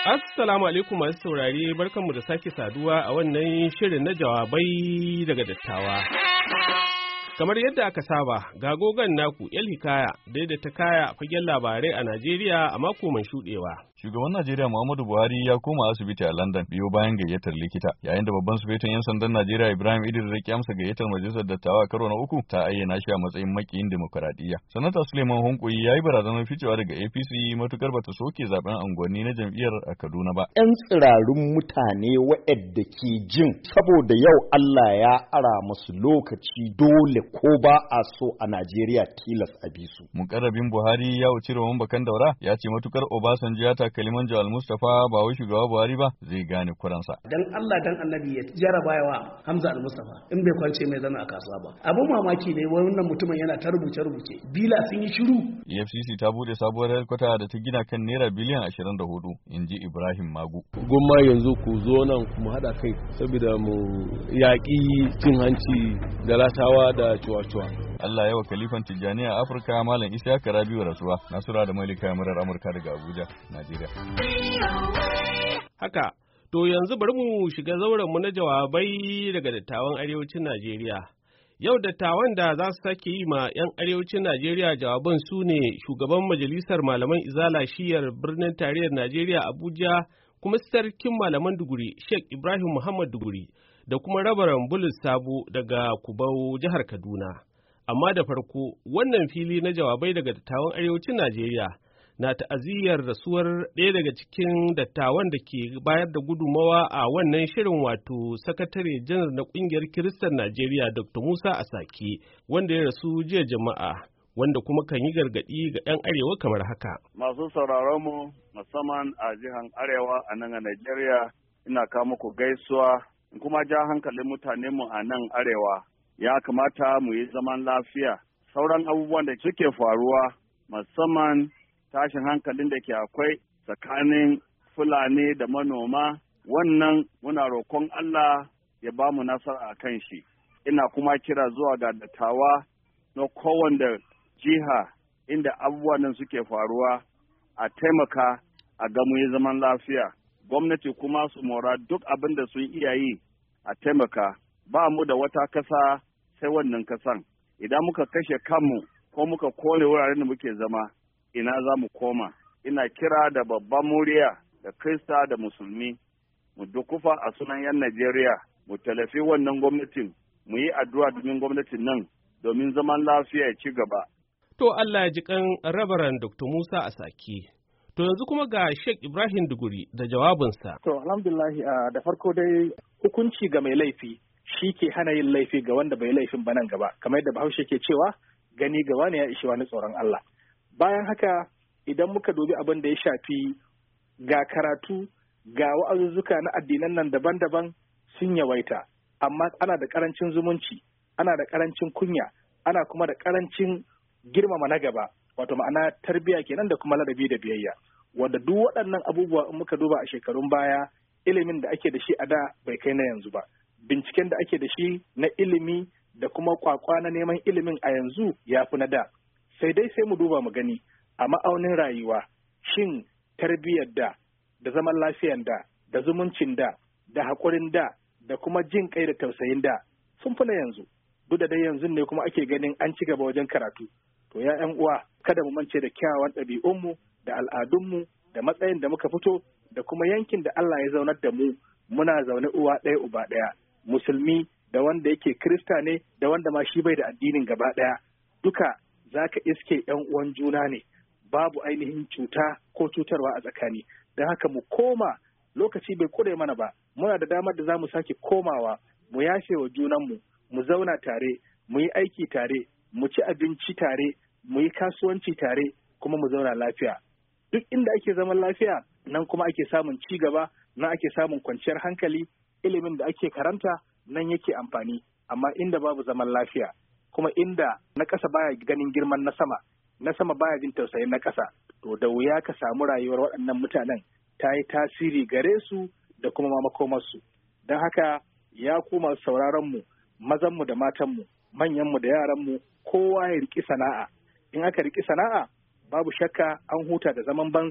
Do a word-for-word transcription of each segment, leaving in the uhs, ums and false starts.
Assalamu alaikum masu saurare, barkanmu da sake saduwa a wannan shirin na jawabai daga dattawa. Kamar yadda aka saba, ga gogon naku El Hikaya daidaita kaya fagen labarai a Najeriya a mako mai shuɗewa. Shugaban Najeriya Muhammadu Buhari ya koma asibiti a London biyo bayan gayyatar likita, yayin da babban sufetin 'yan sandan Najeriya Ibrahim Idris ya amsa gayyatar majalisar dattawa karo na uku ta ayyana shi a matsayin makiyin dimokuraɗiyya. Sanata Suleiman Hunkuyi ya yi barazanar ficewa daga A P C matukar bata soke zaben unguwanni na jam'iyyar a Kaduna ba. 'Yan tsirarun mutane waɗanda ke jin saboda yau Allah ya ara musu lokaci dole ko ba a so a Najeriya tilas a bi su. Mukarrabin Buhari ya wuce Roman Bakan Daura ya ce matukar Obasanjo ya Kaliman Jawal Mustapha ba wai shugaba Buhari ba zai gane kuransa. Dan Allah dan Annabi ya jarabawa Hamza Al-Mustafa in bai kwance mai zana a kasuwa ba. Abun mamaki ne wannan mutumin yana ta rubuce rubuce. Bila sun yi shiru. E F C C ta bude sabuwar helkwata da ta gina kan naira biliyan ashirin da hudu, inji Ibrahim Magu. Gumma yanzu ku zo nan mu haɗa kai saboda mu yaƙi cin hanci da ratawa da cuwa-cuwa. Allah yawa Khalifan Tijjani a Afirka Malam Isa Karabiu rasuwa. Nasura da Malika murar Amurka daga Abuja, Najeriya. Haka, to yanzu bari mu shiga zauren mu na jawabai daga dattawan arewacin Najeriya. Yau dattawan da za su sake yi ma 'yan arewacin Najeriya jawaban su ne shugaban majalisar malaman Izala shiyar birnin tarayyar Najeriya Abuja kuma sarkin malaman Duguri Sheikh Ibrahim Muhammad Duguri da kuma rabaran Bulus Sabo daga Kubau jihar Kaduna. Amma da farko wannan fili na jawabai daga dattawan arewacin Najeriya na ta'aziyyar rasuwar ɗaya daga cikin dattawan da ke bayar da gudumawa a wannan shirin wato sakatare janar na ƙungiyar Kiristan Najeriya Doctor Musa Asaki wanda ya rasu jiya Juma'a wanda kuma kan yi gargaɗi ga 'yan arewa kamar haka. Masu sauraron mu musamman a jihar Arewa a nan a Najeriya ina kawo muku gaisuwa kuma ja hankalin mutanen mu a nan Arewa. Ya kamata mu yi zaman lafiya. Sauran abubuwan da suke faruwa musamman tashin hankalin da ke akwai tsakanin Fulani da manoma wannan muna roƙon Allah ya ba mu nasara a kan shi. Ina kuma kira zuwa ga dattawa na kowanne jiha inda abubuwan nan suke faruwa a taimaka a ga mu yi zaman lafiya. Gwamnati kuma su mora duk abin da sun iya yi a taimaka. Ba mu da wata kasa sai wannan kasan. Idan muka kashe kanmu ko muka kone wuraren da muke zama, ina za mu koma. Ina kira da babban murya da Krista da Musulmi, mu dukufa a sunan 'yan Najeriya, mu talafi wannan gwamnatin, mu yi addu'a domin gwamnatin nan, domin zaman lafiya ya ci gaba. To Allah ya ji kan rabaran Doctor Musa Asaki. To yanzu kuma ga Sheikh Ibrahim Duguri da jawabinsa. To alhamdulillah da farko dai hukunci ga mai laifi shi ke hana yin laifi ga wanda bai laifin ba nan gaba, kamar yadda Bahaushe ke cewa gani ga wani ya ishi wani tsoron Allah. Bayan haka idan muka dubi abin da ya shafi ga karatu ga wa'azuzzuka na addinan nan daban-daban sun yawaita, amma ana da karancin zumunci, ana da karancin kunya, ana kuma da karancin girmama na gaba, wato ma'ana tarbiyya kenan da kuma ladabi da biyayya, wanda duk waɗannan abubuwa in muka duba a shekarun baya ilimin da ake da shi a da bai kai na yanzu ba. Binciken da ake da shi na ilimi da kuma kwakwa na neman ilimin a yanzu ya fi na da. Sai dai sai mu duba mu gani a ma'aunin rayuwa shin tarbiyyar da, da zaman lafiyan da, da zumuncin da, da haƙurin da, da kuma jin kai da tausayin da sun fi na yanzu. Duk da dai yanzu ne kuma ake ganin an ci gaba wajen karatu. To ya ƴan uwa kada mu mance da kyawawan ɗabi'unmu da al'adunmu da matsayin da muka fito da kuma yankin da Allah ya zaunar da mu muna zaune uwa ɗaya uba ɗaya. Musulmi da wanda yake Kirista ne da wanda ma shi bai da addinin gaba ɗaya duka za ka iske ‘yan uwan juna ne, babu ainihin cuta ko cutarwa a tsakani. Don haka mu koma, lokaci bai kure mana ba, muna da damar da za mu sake komawa, mu yafe wa junanmu, mu zauna tare, mu yi aiki tare, mu ci abinci tare, mu yi kasuwanci tare, kuma mu zauna lafiya. Duk inda ake zaman lafiya, nan kuma ake samun ci gaba, nan ake samun kwanciyar hankali, ilimin da ake karanta, nan yake amfani. Amma inda babu zaman lafiya, kuma inda na ƙasa baya ganin girman na sama, na sama baya jin tausayin na ƙasa, to da wuya ka samu rayuwar waɗannan mutanen ta yi tasiri gare su da kuma ma makomarsu. Don haka ya kuma sauraronmu, mazanmu da matanmu, manyanmu da yaranmu, kowa ya riƙi sana'a. In aka riƙi sana'a, babu shakka an huta da zaman banza,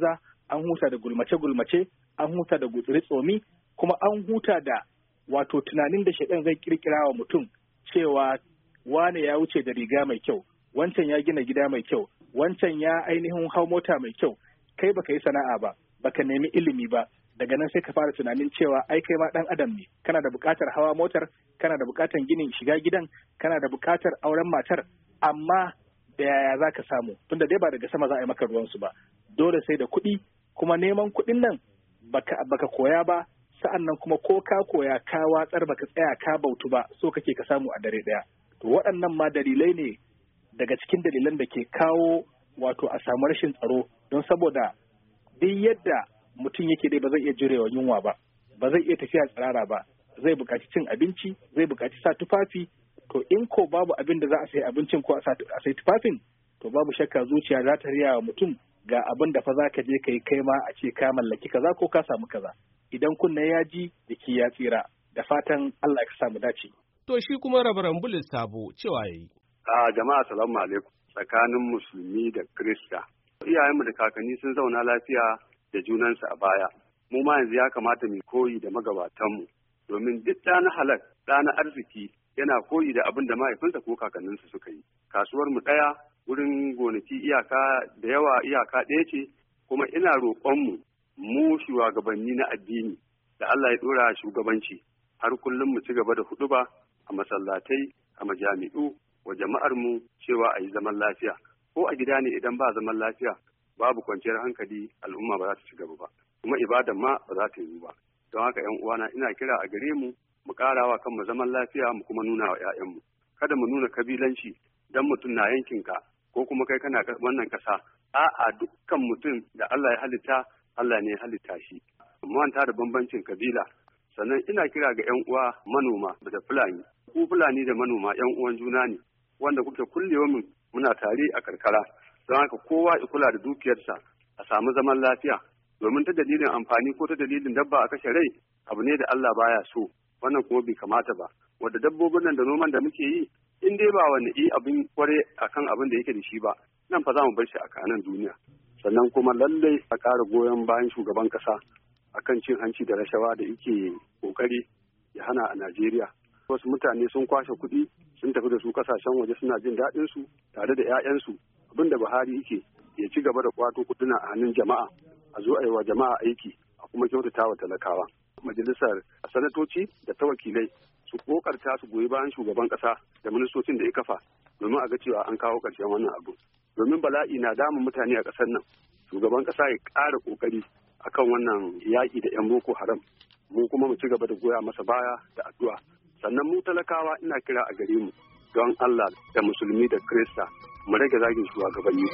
an huta da gulmace-gulmace, an huta da gutsiri tsomi, kuma an huta da wato tunanin da shaidan zai kirkira wa mutum cewa wane ya wuce da riga mai kyau, wancan ya gina gida mai kyau, wancan ya ainihin hau mota mai kyau, kai baka yi sana'a ba, baka nemi ilimi ba, daga nan sai ka fara tunanin cewa ai kai ma dan adam ne, kana da buƙatar hawa motar, kana da buƙatar ginin shiga gidan, kana da buƙatar auren matar, amma da yaya za ka samu, tunda dai ba daga sama za a yi maka ruwansu ba, dole sai da kuɗi, kuma neman kuɗin nan baka, baka koya ba, sa'an nan kuma ko ka koya ka watsar baka tsaya ka bautu ba, so kake ka samu a dare ɗaya. To waɗannan ma dalilai ne daga cikin dalilan da ke kawo wato a samu rashin tsaro, don saboda duk yadda mutum yake dai ba zai iya jurewa yunwa ba, ba zai iya tafiya tsirara ba, zai buƙaci cin abinci, zai buƙaci sa tufafi, to in ko babu abin da za a sayi abincin ko a sayi tufafin, to babu shakka zuciya za ta riya wa mutum ga abin da fa za ka je ka yi kai ma a ce ka mallaki kaza ko ka samu kaza. Idan kunne ya ji jiki ya tsira, da fatan Allah ya samu dace. To shi kuma rabaran Bulus Sabo cewa yayi. A jama'a salamu alaikum, tsakanin musulmi da Kirista. Iyayenmu da kakanni sun zauna lafiya da junansu a baya. Mu ma yanzu ya kamata mu koyi da magabatanmu, domin duk ɗana halak, ɗana arziki yana koyi da abin da mahaifinsa ko kakanninsa suka yi. Kasuwar mu ɗaya, wurin gonaki iyaka da yawa iyaka ɗaya ce, kuma ina roƙonmu mu shugabanni na addini da Allah ya ɗora shugabanci har kullum mu ci gaba da huɗuba a masallatai, a majami'u, wa jama'ar mu cewa a yi zaman lafiya. Ko a gida ne idan ba zaman lafiya, babu kwanciyar hankali, al'umma ba za ta ci gaba ba, kuma ibadan ma ba za ta yi ba. Don haka ‘yan uwana ina kira a gare mu mu ƙarawa kanmu zaman lafiya mu kuma nuna wa ‘ya'yanmu. Kada mu nuna kabilanci dan mutum na yankinka ko kuma kai kana wannan ƙasa. A'a, dukkan mutum da Allah ya halitta, Allah ne ya halitta shi. Mu manta da bambancin kabila. Sannan ina kira ga ‘yan uwa manoma da Fulani. Ku Fulani da manoma ‘yan uwan juna ne, wanda kuke kullewa mu muna tare a karkara. Don haka kowa ya kula da dukiyarsa a samu zaman lafiya. Domin ta dalilin amfani ko ta dalilin dabba a kashe rai abu ne da Allah baya so. Wannan kuma bai kamata ba. Wadda dabbobin nan da noman da muke yi, in dai ba wani yi abin kware akan abin da yake da shi ba, nan fa za mu bar shi a kanan duniya. Sannan kuma lallai a ƙara goyon bayan shugaban ƙasa akan cin hanci da rashawa da yake kokari ya hana a Najeriya. Wasu mutane sun kwashe kuɗi sun tafi da su kasashen waje suna jin daɗin su tare da 'ya'yansu. Abin da Buhari yake ya ci gaba da kwato kuɗina a hannun jama'a, a zo a yi wa jama'a aiki, a kuma kyautata wa talakawa. Majalisar sanatoci da ta wakilai su kokarta su goyi bayan shugaban ƙasa da ministocin da ya kafa domin a ga cewa an kawo ƙarshen wannan abu. Domin bala'i na damun mutane a ƙasar nan, shugaban ƙasa ya ƙara ƙoƙari akan wannan yaƙi da 'yan Boko Haram, mu kuma mu ci gaba da goya masa baya da addu'a. Sannan mu talakawa ina kira a gare mu don Allah da musulmi da Kirista mu rage zagin shugabanni.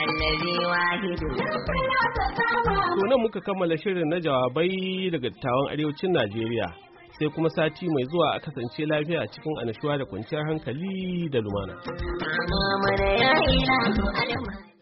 To nan muka kammala shirin na jawabai daga dattawan arewacin Najeriya, sai kuma sati mai zuwa a kasance lafiya cikin annashuwa da kwanciyar hankali da lumana.